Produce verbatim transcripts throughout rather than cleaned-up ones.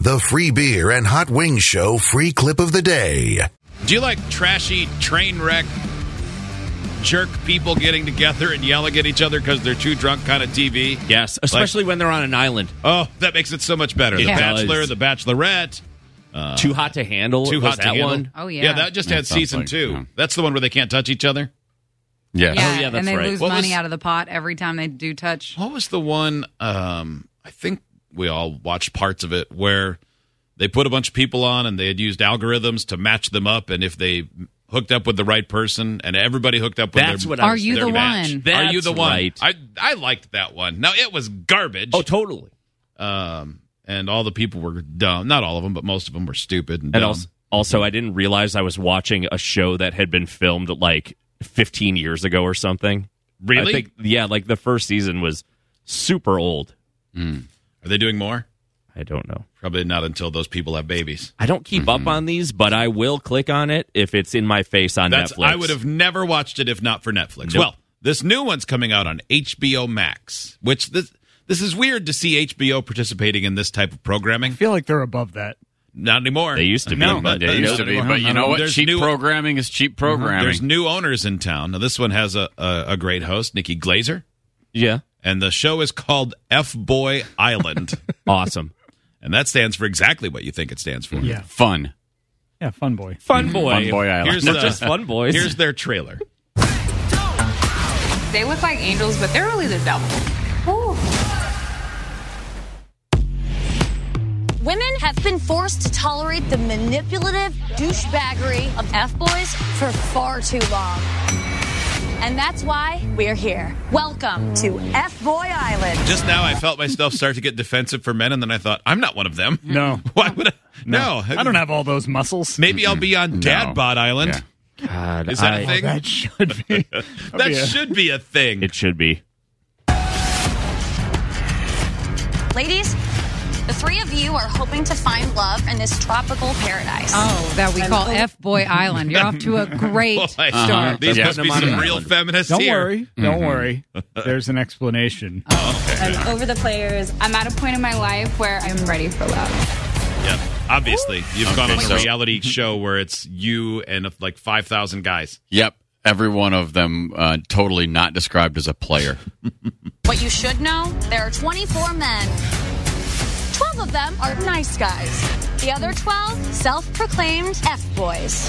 the free beer and hot wings show free clip of the day. Do you like trashy train wreck jerk people getting together and yelling at each other because they're too drunk kind of T V? Yes, especially like, when they're on an island. Oh, that makes it so much better. It The does. Bachelor, The Bachelorette. Uh, Too Hot to Handle. Too was Hot that to Handle. one? Oh, yeah. Yeah, that just That had sounds season like, two. yeah. That's the one where they can't touch each other. Yes. Yeah, Oh, yeah, that's and they right. lose What money was- out of the pot every time they do touch. What was the one? Um, I think we all watched parts of it where they put a bunch of people on and they had used algorithms to match them up, and if they hooked up with the right person, and everybody hooked up with That's their, what I Are was you their the match. one? That's Are you the one? right. I I liked that one. Now it was garbage. Oh, totally. um, and all the people were dumb. Not all of them, but most of them were stupid and, And dumb. also, also, I didn't realize I was watching a show that had been filmed like fifteen years ago or something. Really? I think, yeah, like the first season was super old. Are they doing more? I don't know. Probably not until those people have babies. I don't keep up on these, but I will click on it if it's in my face on That's, Netflix. I would have never watched it if not for Netflix. Nope. Well, this new one's coming out on H B O Max, which this this is weird to see H B O participating in this type of programming. I feel like they're above that. Not anymore. They used to be, No, but It used to be, but you know what? There's Cheap new- programming is cheap programming. There's new owners in town. Now, this one has a, a, a great host, Nikki Glazer, Yeah. and the show is called F-Boy Island, Awesome. and that stands for exactly what you think it stands for. Yeah. Fun. Yeah, fun boy. Fun boy. Fun Boy Island. Here's Not the- just fun boys. Here's their trailer. They look like angels, but they're really the devil. Women have been forced to tolerate the manipulative douchebaggery of F-boys for far too long. And that's why we're here. Welcome to F-Boy Island. Just now, I felt myself start to get defensive for men, and then I thought, I'm not one of them. No. Why would I? No. I don't have all those muscles. Maybe I'll be on Dad No. Bod Island. Yeah. God, Is that I- a thing? That should be. That yeah. should be a thing. It should be. Ladies, the three of you are hoping to find love in this tropical paradise. Oh, that we call F-Boy Island. You're off to a great Boy, start. These Yeah. must be Putting them on some an real island. feminists Don't here. worry. Don't worry. There's an explanation. I'm over the players. I'm at a point in my life where I'm ready for love. Yeah, obviously. You've Okay, gone on a so- reality show where it's you and like five thousand guys. Yep. Every one of them uh, totally not described as a player. What you should know, there are twenty-four men. twelve of them are nice guys. The other twelve, self-proclaimed F-boys.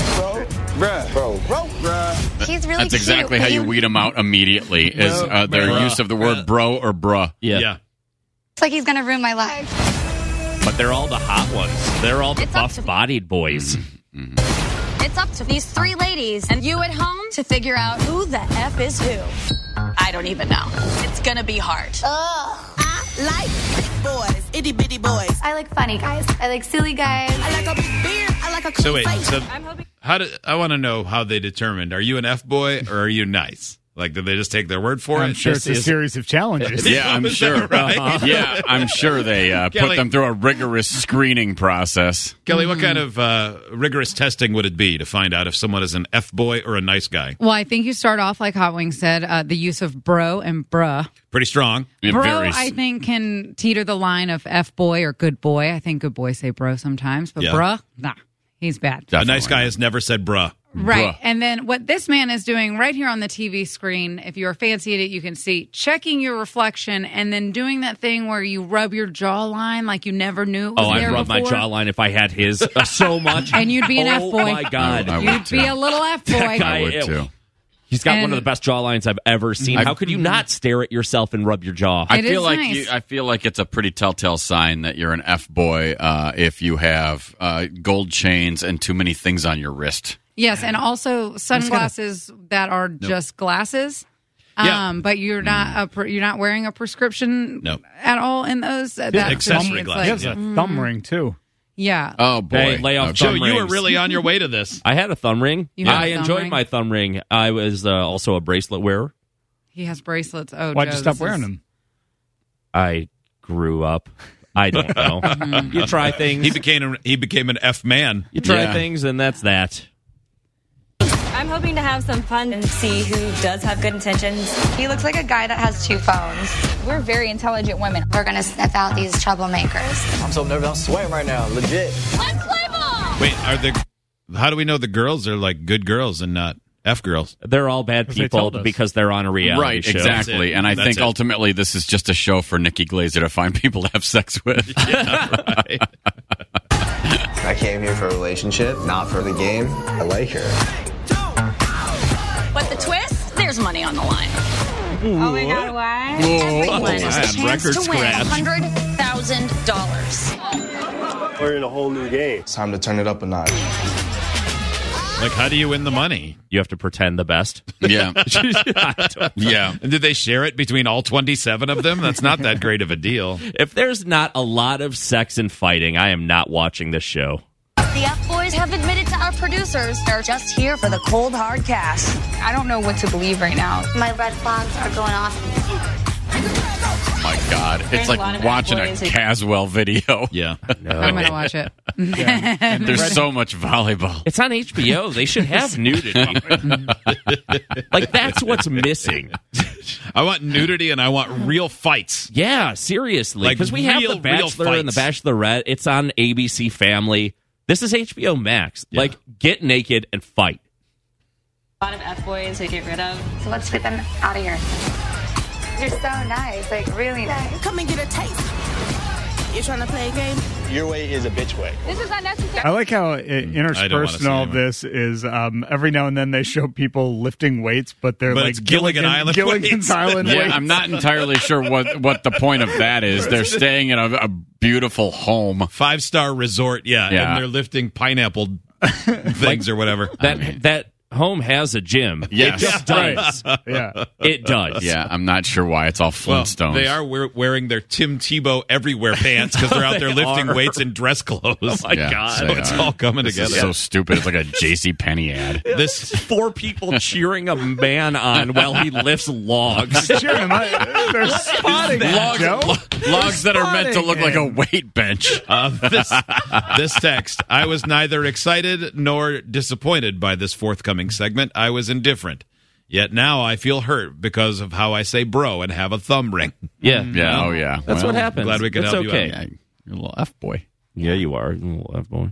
He's really That's exactly cute, how but you weed them out immediately, is uh, their Bruh. use of the word bro or bruh. Yeah. Yeah. It's like he's gonna ruin my life. But they're all the hot ones. They're all the It's up to me. buff-bodied boys. It's up to these three ladies and you at home to figure out who the F is who. I don't even know. It's gonna be hard. I like big boys, itty bitty boys. I like funny guys. I like silly guys. I like a big beard. I like a clean So wait, face. so how do I want to know how they determined? Are you an F boy or are you nice? Like, did they just take their word for I'm it? sure This it's a is- series of challenges. Yeah, I'm Is sure. that right? Uh-huh. Yeah, I'm sure they uh, put Kelly- them through a rigorous screening process. Kelly, what kind of uh, rigorous testing would it be to find out if someone is an F boy or a nice guy? Well, I think you start off, like Hot Wings said, uh, the use of bro and bruh. Pretty strong. It Bro, varies. I think, can teeter the line of F-boy or good boy. I think good boys say bro sometimes, but Yeah. bruh, nah, he's bad. A nice guy has never said bruh. Right. Bruh. And then what this man is doing right here on the T V screen, if you're fancy at it, you can see checking your reflection and then doing that thing where you rub your jawline like you never knew it was Oh, I'd there rub my before. jawline if I had his uh, so much. And you'd be an oh, F-boy. my God. I would You'd too. be a little F-boy. guy- I would Ew. too. He's got And- one of the best jawlines I've ever seen. I've- How could you not stare at yourself and rub your jaw? I It feel is like nice. you, I feel like it's a pretty telltale sign that you're an F boy uh, if you have uh, gold chains and too many things on your wrist. Yes, and also sunglasses that are just glasses. Yeah. Um, but you're not a pre- you're not wearing a prescription No. at all in those. That, to accessory me, it's glasses, He like, has a thumb ring, too. yeah. Oh boy! Hey, lay off Okay. So thumb you were rings. really on your way to this. I had a thumb ring. You had I a thumb enjoyed ring? my thumb ring. I was uh, also a bracelet wearer. He has bracelets. Oh, Why'd Joe, you stop this wearing is- them? I grew up. I don't know. You try things. He became a, he became an F man. you try Yeah. things, and that's that. I'm I'm hoping to have some fun and see who does have good intentions. He looks like a guy that has two phones. We're very intelligent women. We're going to sniff out these troublemakers. I'm so nervous. I'm sweating right now. Legit. Let's play ball! Wait, are the how do we know the girls are like good girls and not F girls? They're all bad people because they're on a reality Right, show. exactly. And I That's think it. ultimately this is just a show for Nikki Glazer to find people to have sex with. Yeah, right. I came here for a relationship, not for the game. I like her. But the twist? There's money on the line. Oh my God, why? Everyone has man, a chance record to win scratch. one hundred thousand dollars. We're in a whole new game. It's time to turn it up a notch. Like, how do you win the money? You have to pretend the best. Yeah. Yeah. And did they share it between all twenty-seven of them? That's not that great of a deal. If there's not a lot of sex and fighting, I am not watching this show. The F-Boys have admitted to our producers they're just here for the cold, hard cash. I don't know what to believe right now. My red flags are going off. Oh my God. It's a lot like of watching a F-boys who- Caswell video. Yeah. I'm going to watch it. There's so much volleyball. It's on H B O. They should have nudity. Like, that's what's missing. I want nudity and I want real fights. Yeah, seriously. Like Because we have real, The Bachelor real and The fights. Bachelorette. It's on A B C Family. This is H B O Max. Yeah. Like, get naked and fight. A lot of F-boys to get rid of. So let's get them out of here. You're so nice, like really nice. Come and get a taste. You trying to play a game? Your way is a bitch way. This is unnecessary. I like how uh, I don't wanna interspersed see in all anymore. this is um, every now and then they show people lifting weights, but they're But like it's Gilligan Island Gilligan's weights. Island Yeah, weights. I'm not entirely sure what, what the point of that is. They're staying in a, a beautiful home. Five star resort, yeah, Yeah. and they're lifting pineapple things or whatever. That that home has a gym. Yes. It just does. Yeah. It does. Yeah, I'm not sure why. It's all Well, Flintstones. they are wear- wearing their Tim Tebow everywhere pants because they're out there They lifting are. weights in dress clothes. Oh, my Yeah, God. So they it's are. all coming This together. is so stupid. It's like a J C Penney ad. This Four people cheering a man on while he lifts logs. Cheering them on. They're spotting that, Logs, Joe. lo- logs that are meant to look like a weight bench. uh, this this text. I was neither excited nor disappointed by this forthcoming segment. I was indifferent. Yet now I feel hurt because of how I say bro and have a thumb ring. Yeah. Yeah, oh yeah. That's Well, what happens. glad we could it's help you okay. out. Yeah, you're a little F boy. Yeah, you are. You little F-boy.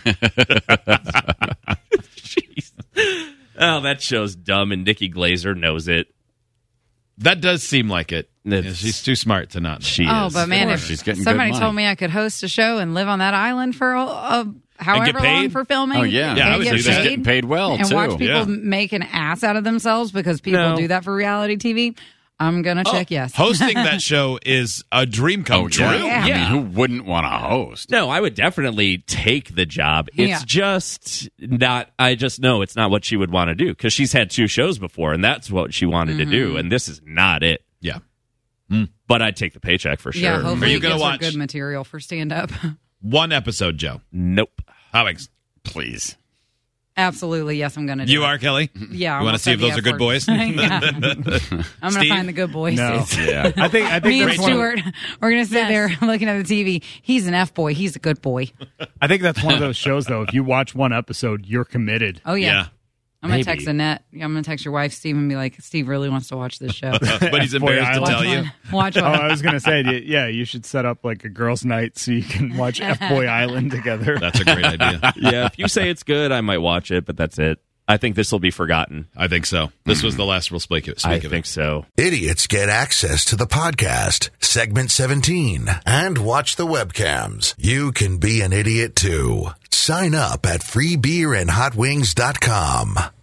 Jeez. Oh, that show's dumb, and Nikki Glazer knows it. That does seem like it. It's- Yeah, she's too smart to not know. She Oh, is. but man, course. if She's getting somebody good told money. me I could host a show and live on that island for a, a, however long paid? for filming, Oh, yeah. Yeah, I and would get do She's that. paid, getting paid well, and too. watch people Yeah. make an ass out of themselves because people No. do that for reality T V, I'm gonna check yes. Hosting that show is a dream come Oh, true. yeah. Yeah. I mean, who wouldn't want to host? No, I would definitely take the job. It's Yeah. just not, I just know it's not what she would want to do because she's had two shows before and that's what she wanted to do. And this is not it. Yeah. But I'd take the paycheck for sure. Yeah, hopefully Are you it gonna gives her watch- good material for stand up. One episode, Joe. Nope. How ex- Please. Absolutely, yes, I'm gonna do You it. are, Kelly? Yeah, You want to see if those are good boys? yeah. I'm gonna Steve? find the good boys. No. Yeah. I think I think Me and that's one of- Stuart, we're gonna sit there looking at the T V. He's an F boy. He's a good boy. I think that's one of those shows though. If you watch one episode, you're committed. Oh yeah. Yeah. I'm gonna Maybe. text Annette. I'm gonna text your wife, Steve, and be like, Steve really wants to watch this show. But he's embarrassed to Watch tell Watch you. one. Watch Oh, one. I was gonna say, y- yeah, you should set up like a girls' night so you can watch F Boy Island together. That's a great idea. Yeah, if you say it's good, I might watch it, but that's it. I think this will be forgotten. I think so. This was the last we'll speak, speak I of think it. so. Idiots get access to the podcast, segment seventeen, and watch the webcams. You can be an idiot too. Sign up at free beer and hot wings dot com.